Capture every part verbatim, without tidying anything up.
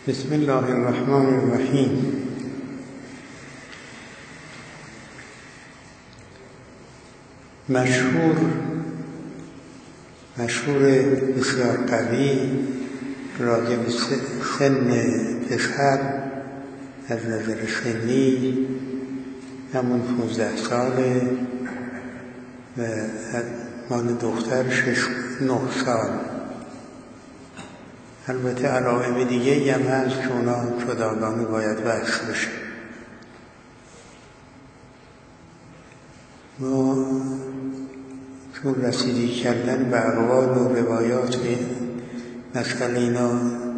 بسم الله الرحمن الرحیم. مشهور مشهور بسیار قوی راجع به سن پسر از نظر سنی همون پونزده ساله و مال دختر شش نه سال. البته علائم دیگه هم هست که اونا جداگانه باید بحث بشه. ما چون رسیدگی کردن به اقوال و روایات و مسئله اینا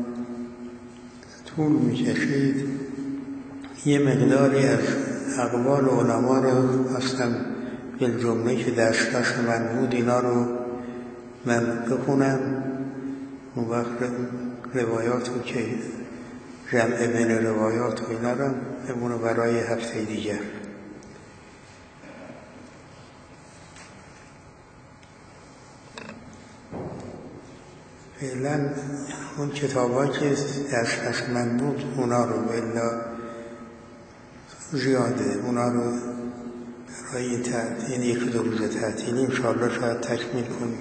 طول میکشید، یه مقداری از اقوال علما رو هستم بالجمله که دستش من بود اینا رو من بخونم. اون وقت روایات رو که جمع بین روایات و اینا رو بمونه برای هفته دیگر. فعلا اون کتابایی که دست من بود اونا رو بلا زیاده، اونا رو برای تعطیل یعنی یک دو روز تعطیلی انشاءالله شاید تکمیل کنیم.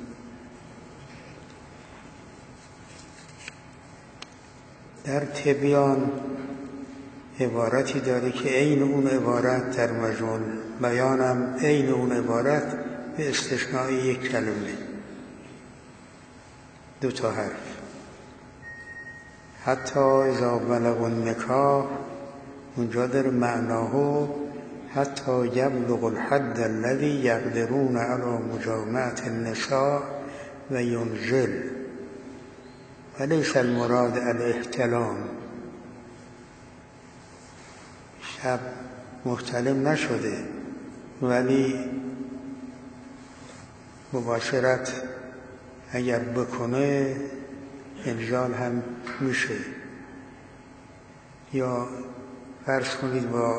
در تبیان عبارتی داره که عین اون عبارت در مجموع بیانم عین اون عبارت به استثناء یک کلمه، دو تا حرف. حتی اذا بلغوا النکاح، اونجا در معناه حتی یبلغ الحد الذی یقدرون علی مجامعة النساء و ینزل ولیس المراد الاحتلام. شب محتلم نشده ولی مباشرت اگر بکنه انزال هم میشه، یا فرض کنید با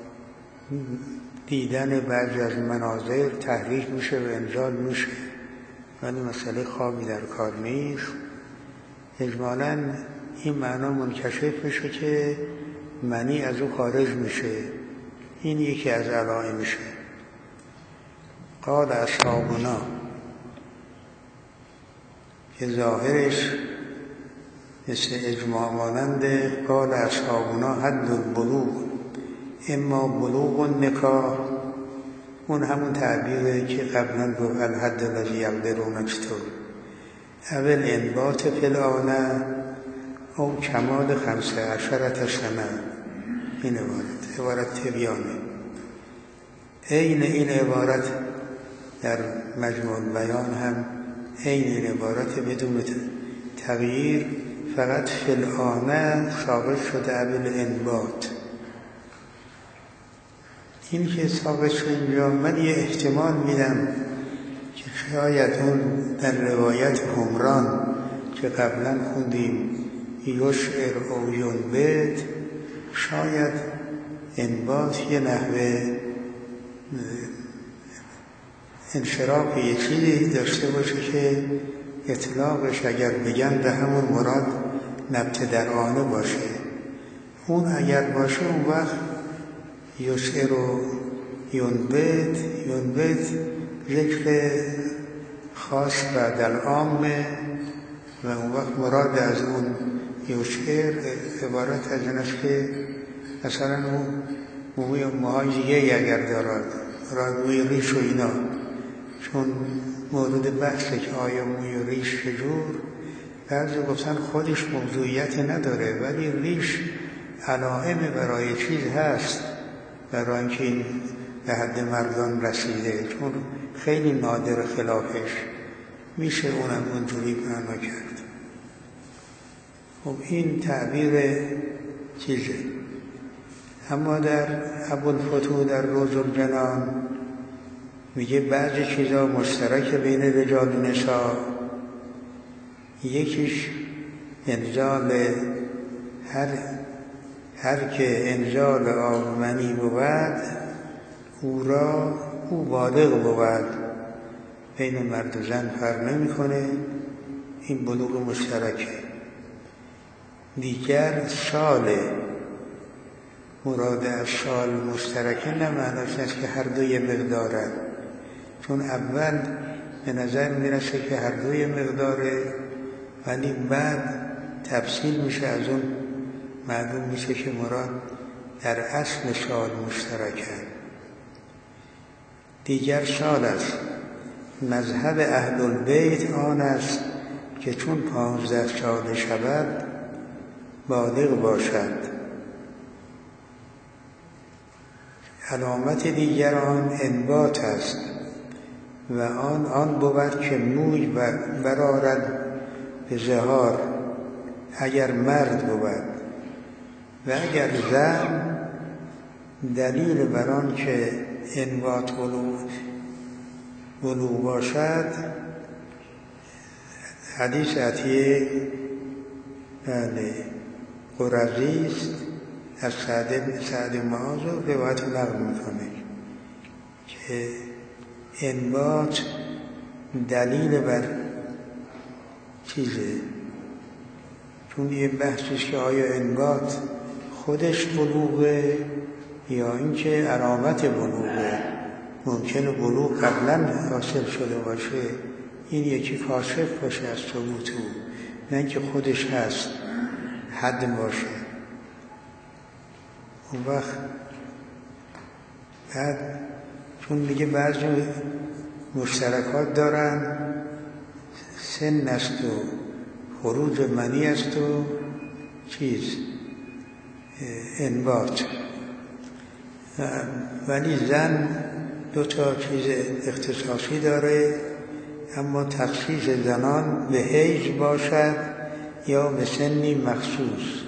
دیدن بعضی از مناظر تحریک میشه و انزال میشه، ولی مسئله خوابی در کار نیست. اجمالاً این معنا منکشف میشه که منی از او خارج میشه. این یکی از علائمشه. قال اصحابنا که ظاهرش مثل اجماع ماننده. قال اصحابنا حد البلوغ اما بلوغ النکاح، اون همون تعبیره که قبلا گفت الحد الذی یقدرون چطور اول انبات فلانه او کمال خمسه عشرت سنه. این عبارت عبارت تبیانه. عین این عبارت در مجموع بیان هم عین این عبارت بدون تغییر، فقط فلانه ثابت شده اول انبات. این که ثابت شده اینجا من یه احتمال میدم که شاید اون در روایت همران که قبلا خوندیم یشعر او ینبت، شاید انبات یه نحوه انشراف یه چیزی داشته باشه که اطلاقش اگر بگن به همون مراد نبت در آنه باشه. اون اگر باشه اون وقت یشعر و ینبت ینبت ذکر خاص بعد العامه و اون وقت مراد از اون یشعر عبارت از این است که اصلا اون موی موهای دیگه اگر دارد رای موی ریش و اینا، چون مورد بحثه که آیا موی ریش چجور. بعضی گفتن خودش موضوعیت نداره ولی ریش علائم برای چیز هست، برای اینکه این به حد مردان رسیده، چون خیلی نادر خلافش میشه اونم اونجوری معنا کرد. خب این تعبیر چیزه. اما در ابوالفتوح در روز الجنان میگه بعضی چیزا مشترک بین رجال و نساء. یکیش انزال هر هر که انزال آب منی بود او را او بالغ بود، بین مرد و زن فرق نمی کنه. این بلوغ مشترکه. دیگر ساله. مراد از سال مشترکه نه معناش است که هر دوی مقداره، چون اول به نظر میرسه که هر دوی مقداره، ولی بعد تفصیل میشه، از اون معلوم میشه که مراد در اصل سال مشترکه. دیگر سال است. مذهب اهل البیت آن است که چون پانزده سال شود بالغ باشد. علامت دیگر آن انبات است و آن آن بود که موی برآرد به ظهار اگر مرد بود، و اگر زن دلیل بر آن که انبات بلوغ باشد حدیث عطیه بله قرظی است از سعد سعد معاذ و روایت نقل میکنه که انبات دلیل بر چیزه، چون یه بحثش که آیا انبات خودش بلوغه یا اینکه علامت بلوغه. ممکنه بلوغ قبلا حاصل شده باشه، این یکی کاشف باشه از ثبوت او، نه اینکه خودش هست حد باشه. اون وقت بعد چون میگه بعضی مشترکات دارن، سن است و خروج منی است و چیز انبات، ولی زن دو تا چیز اختصاصی داره، اما تخصیص زنان به حیض باشد یا به سنی مخصوص.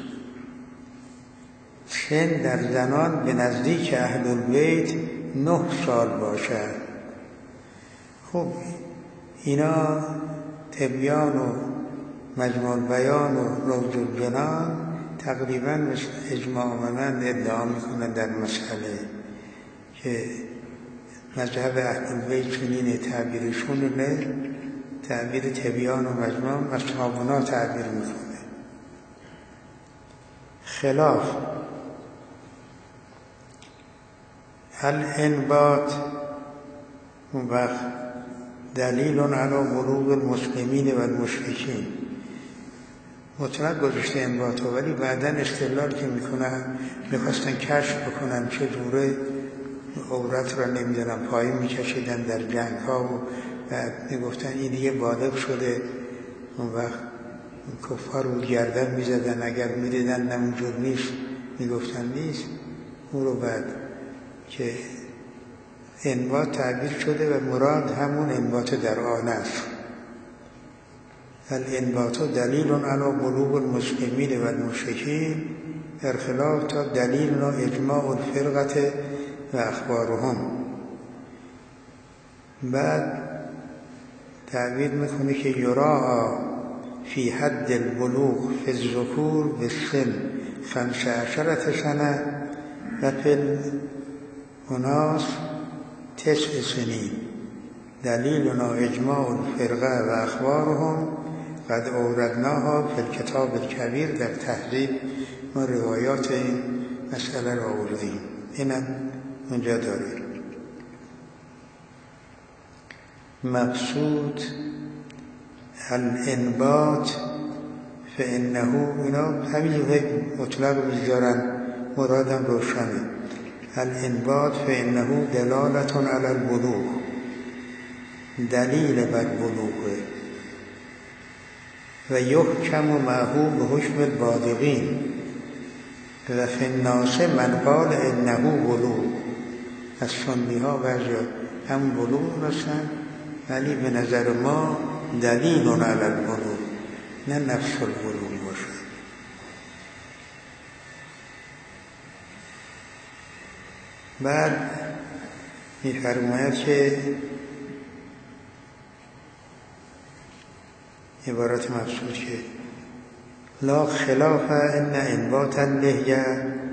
سن در زنان به نزدیک اهل البیت نه سال باشد. خب اینا تبیان و مجموع بیان و روض الجنان تقریبا اجماع آمدن ادعا میکنن در مسئله که مذهب اهل البیت چنین تعبیرشونه، تعبیر تبیان و مجموع اصحابنا تعبیر میکنه. خلاف الانبات اون وقت دلیل علی بلوغ المسلمین و المشرکین. مطلق گذاشته انباتو، ولی بعدا استدلال که میکنن میخواستن کشف بکنن چه جوره عورت را نمیدونم پایین میکشیدن در جنگ ها و بعد میگفتن این دیگه بالغ شده. اون وقت کفار رو گردن میزدن، اگر میدیدن نمونجور نیست میگفتن نیست. اون رو بعد که انبات تعبیر شده و مراد همون انبات در آن است. الانبات دلیل علی بلوغ المسلمین و المشرکین در خلاف تا دلیل و اجماع الفرقه و اخبارهم. بعد تعبیر میکنه که یرا فی حد البلوغ فی الذکور بالسن خمس عشرة سنه و فی الاناث تسع سنین دلیلنا اجماع الفرقه و اخبارهم قد اوردناها فی الکتاب الکبیر. در تهذیب ما روایات این مسئله را آوردیم، اینم اونجا داره. مقصود الانبات فانه، اینا همین مطلق بیزارن، مرادم روشنه. الانبات فانه دلالت علی البلوغ، دلیل بر بلوغه. و یحکم معه به حکم البالغین و فی الناس من قال انه بلوغ. از سنی ها بعضی هم بلوغ رسن، ولی به نظر ما دلیل علی البلوغ، نه نفس البلوغ باشه. بعد می‌فرماید که عبارت مقصود که لا خلاف ان انبات اللحیه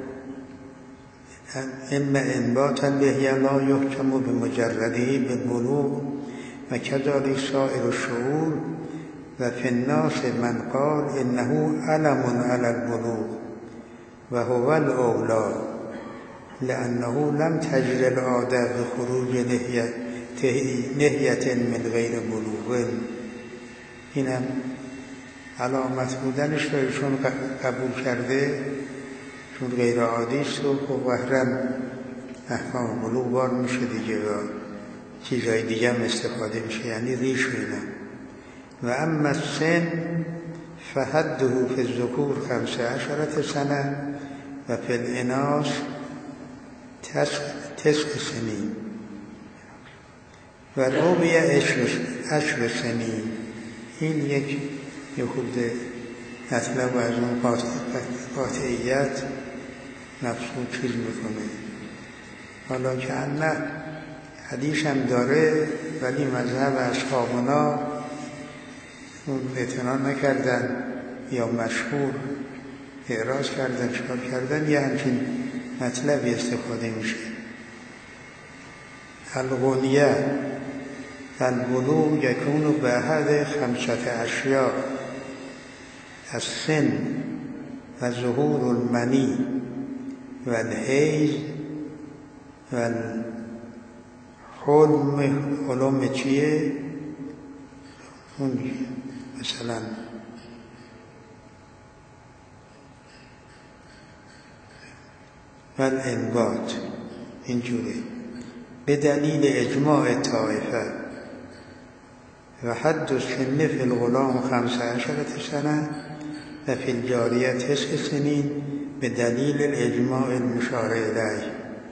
ان انبات اللحیه لا یحکم بمجرده بالبلوغ و کذالک سایر الشعور و فی الناس من قال انه علم علی البلوغ و هو الاولی لانه لم تجر العاده بخروج نهیت من غیر بلوغ. اینم علامت بودنش رو ایشون قبول کرده چون غیر عادی است و قهرا احکام بلوغ بار میشه دیگه و چیزهای دیگه هم استفاده میشه، یعنی ریش و اینا. و اما السن فحده فی الذکور خمس عشرة سنه و فی الاناث تسع سنین و روی عشر سنین. این یک یه خود مطلب از اون قاطعیت مقصود چیز میکنه. حالا که نه حدیث هم داره ولی مذهب اصحابنا اون اعتنا نکردن یا مشهور اعراض کردن چکار کردن یه همچین مطلبی استفاده میشه. الغنیه البلوغ یکون به احد خمسة اشیاء السن و ظهور المنی و الحیض و الحلم. حلم چیه؟ اون مثلا و الانبات اینجوره به دلیل اجماع طائفه. و حد السن فی الغلام خمس عشرة سنه و فی الجاریه تسع سنین به دلیل الاجماع المشار الیه.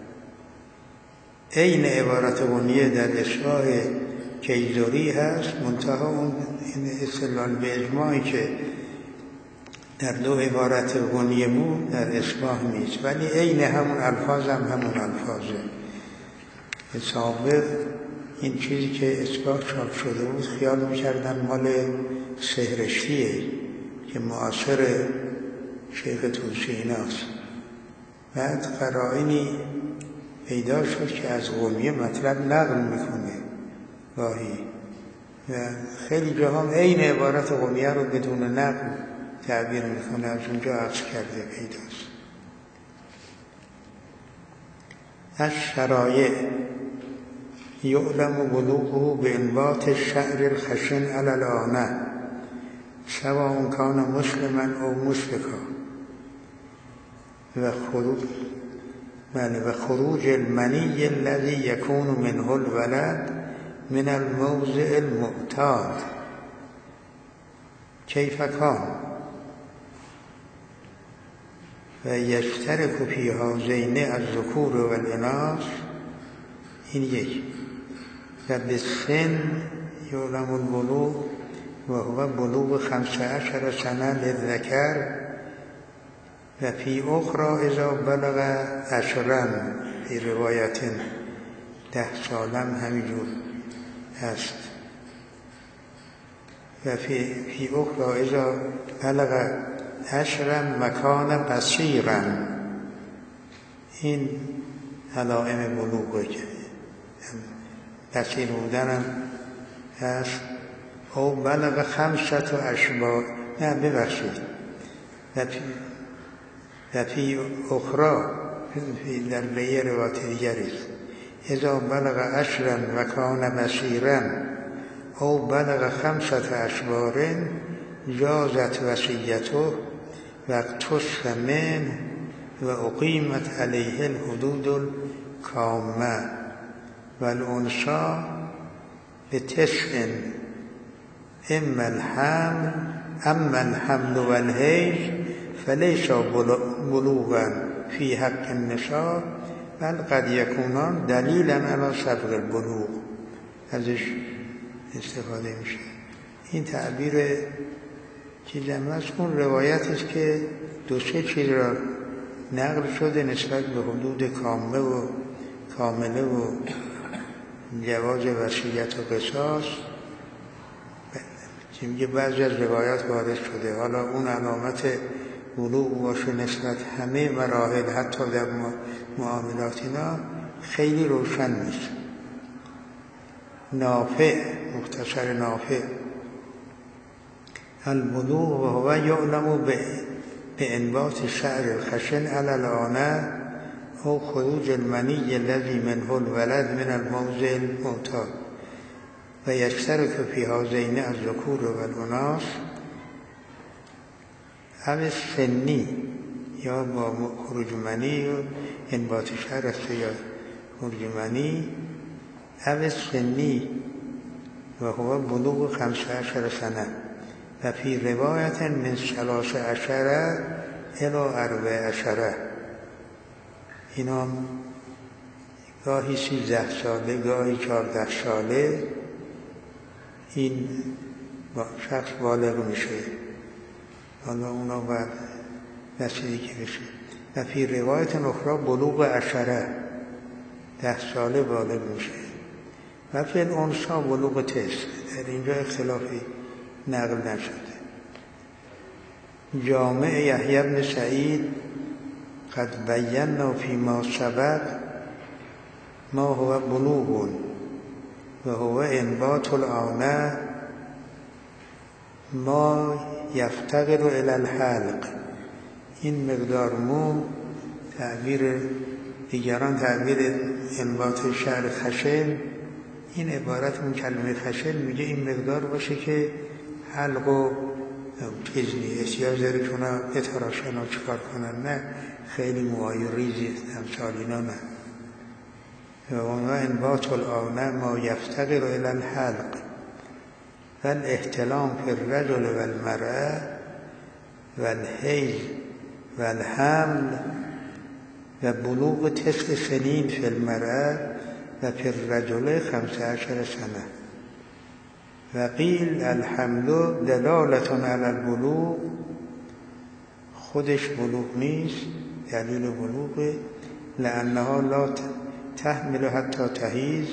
عین عبارت غنیه در اصلاح کیزوری هست، منتها اون استدلال به اجماعی که در دو عبارت غنیه بود در اصلاح نیست، ولی عین همون الفاظ هم همون الفاظه. سابق این چیزی که اصلاح چاپ شده بود خیال میکردن مال سهرشتیه که معاصر شیخ طوسی ایناست. بعد قرائنی پیدا شد که از قومیه مطلب نقل میکنه گاهی و خیلی جاها عین عبارت قومیه رو بدون نقل تعبیر میکنه، از اونجا عکس کرده پیداست. از شرایع یعلم بلوغه بانبات الشعر الخشن علی العانه سواء کان مسلما او مشرکا و خروج و خروج المنی الذي يكون منه الولد من الموضع المعتاد كيف كان و یشترک فی هذین الذکور و الاناث. این یک. و به سن یعلم البلوغ و هو بلوغ خمس عشر سنه للذکر و فی اخرى اذا بلغ عشرا فی روایت ده سالم همینجور هست. و فی, فی اخرى اذا بلغ عشرا مکان قصیرا. این علائم بلوغه که قصیر بودنم هست. او بلغ خمسة اشبار نه ببخشید و فی اخرى در بیه روایت دیگریست اذا بلغ عشرا و کان بصیرا او بلغ خمسة اشبار جازت وصیته و اقتص منه و اقیمت علیه الحدود الکامه و الانثی به تسع اما الحمل اما الحمل و الحیض فلیس بلوغا فی حق النساء بل قد یکونان دلیلا علی سبق البلوغ. ازش استفاده میشه. این تعبیر چیزم هست. اون روایت است که دو سه چیز را نقل شده نسبت به حدود کامله و کامله و جواز وصیت و قصاص که میگه بعضی از روایات وارد شده. حالا اون علامت بلوغ باشه نسبت همه مراحل حتی در معاملات اینا خیلی روشن نیست. نافع مختصر نافع البلوغ و هو یعلم به انبات شعر الخشن علی الآنه او خروج المنی الذی منه الولد من الموضع المعتاد و یشترک فی هذین الذکور و الاناث او سنی یا با خروج منی و انبات شعر است یا خروج منی او سنی و هو بلوغ خمس عشر سنه و فی روایت من ثلاث عشره الی اربع عشره. اینا گاهی سیزده ساله گاهی چهارده ساله این شخص بالغ میشه. حالا اونا باید رسیدگی که بشه. و فی روایت اخرى بلوغ عشره ده ساله بالغ میشه. و فی الانثی بلوغ تسع. در اینجا اختلافی نقل نشده. جامع یحیی بن سعید قد بینا فیما سبق ما هو بلوغ و هو انبات الآنه ما یفتقر الی الحلق. این مقدار مو تعبیر دیگران تعبیر انبات شعر خشن، این عبارت اون کلمه خشن میگه این مقدار باشه که حلق و چیز نیست یا زره کنه بتراشن و چکار کنن، نه خیلی موهای ریزی امثال اینا نه. و اون انبات الآنه ما یفتقر الی الحلق و الاحتلام فی الرجل و المرأة و الحیض و الحمل و بلوغ تسع سنین فی المرأة و فی الرجل خمس عشر سنه. و قیل الحمل دلالة علی البلوغ، خودش بلوغ نیست، دلیل بلوغه، لانها لا تحمل حتی تحیض.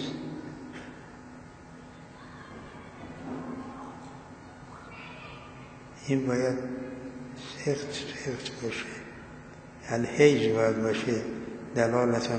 این باید سخت سخت باشه، الحیض باید باشه دلالتاً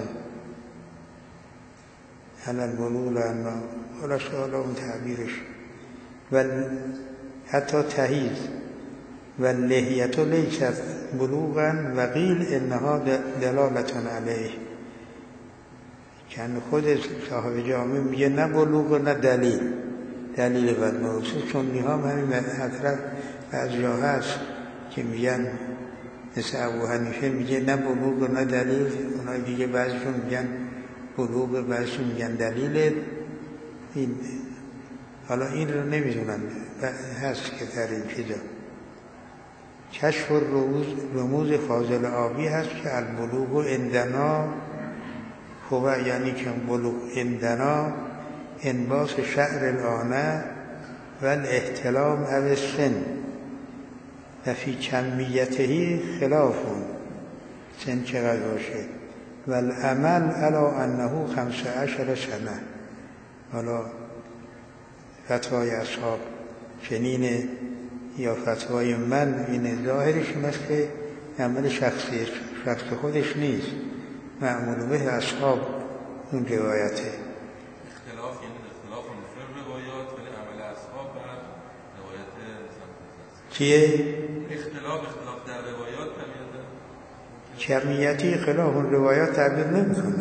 علی البلوغ، لانه ولا سؤال اون تعبیرش و حتی تحیض و لحیت لیست بلوغا و قیل انها دلالتاً علیه. که خود صاحب جامع میگه نه بلوغ نه دلیل، دلیل بر موضوع. چون نیها همین حضرت از جا هست که میگن مثل ابو حنیفه میگه نه بلوغ نه دلیل، اونای دیگه بعضشون میگن بلوغ بعضشون میگن دلیل. این حالا این رو نمیدونم هست که در این چیزا کشف الرموز رموز فاضل آبی هست که البلوغ عندنا هو، یعنی که بلوغ عندنا انباس شعر الآنه و الاحتلام او السن و فی کمیته خلافون، سن چقدر باشه، و العمل علی انه خمس عشر سنه. حالا فتوای اصحاب چنینه یا فتوای من اینه، ظاهرش این است که عمل شخصی شخص خودش نیست، معمول به اصحاب اون روایته. اختلاف یعنی اختلاف مفرد روایات، ولی عمل اصحاب بر روایت چیه؟ اختلاف اختلاف در روایات تعبیر کمیتی خلاف اون روایات تعبیر نمیکنه.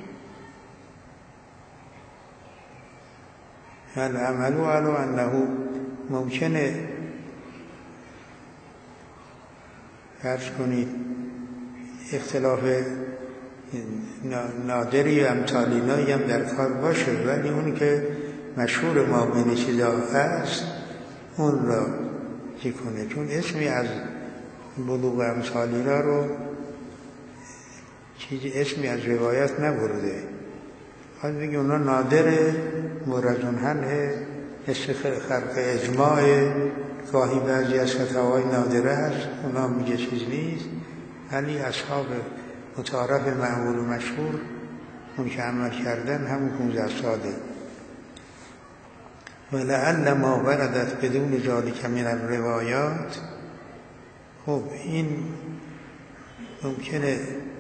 العمل علی انه ممکنه فرض کنید اختلاف نادری امثالینایی هم در کار باشه، ولی اون که مشهور ما بین چیزا هست اون را چی کنه، چون اسمی از بلوغ امثالینا رو چیزی اسمی از روایت نبرده. خواهد بگی اونا نادره، مورزون هنه، مثل خلق اجماع، گاهی بعضی از فتاوای نادره هست، اونا میگه چیز نیست، ولی اصحاب متعارف معمول و مشهور اون که عمل کردن همون پونزده ساله. ولعل ما وردت بدون ذالک من الروایات. خب این ممکنه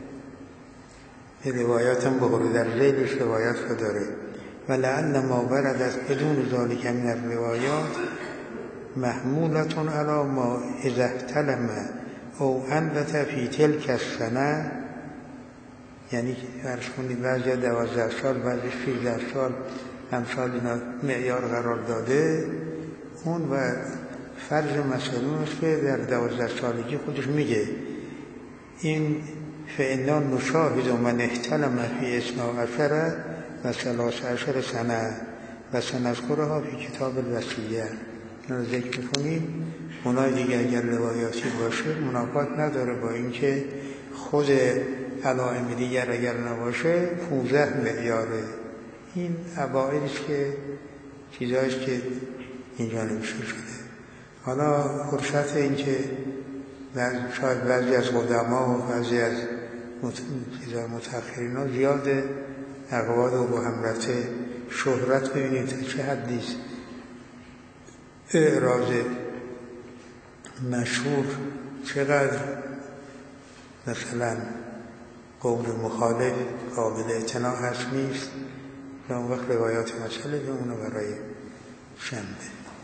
روایات هم بخوره، در ذیلش روایات رو داره. ولعل ما وردت بدون ذالک من الروایات محمولتون علی ما اذا احتلم او انبت فی تلک السنه، یعنی فرض کنید بعضی دوازده سال، بعضی سیزده سال امثال اینا معیار قرار داده، اون و فرض مسئلون است که در دوازده سالگی خودش میگه این فإنا نشاهد من احتلم فی اثنا عشر و ثلاث عشر سنه و سنذکرها فی کتاب الوصیه. این رو ذکر میکنیم. اونای دیگه اگر روایاتی باشه منافات نداره با اینکه خود علائم دیگر اگر نباشه پونزده معیاره. این عبائلی است که چیزاییست که اینجا نمیشه شده. حالا فرصت این که شاید بعضی از قدما و بعضی از متأخرین ها زیاد اقوال و با همرت شهرت ببینید چه حدیث اعراض مشهور چقدر مثلا قول مخالف قابل اعتنا هست نیست، و اون وقت روایات مسئله به اونو برای شنبه.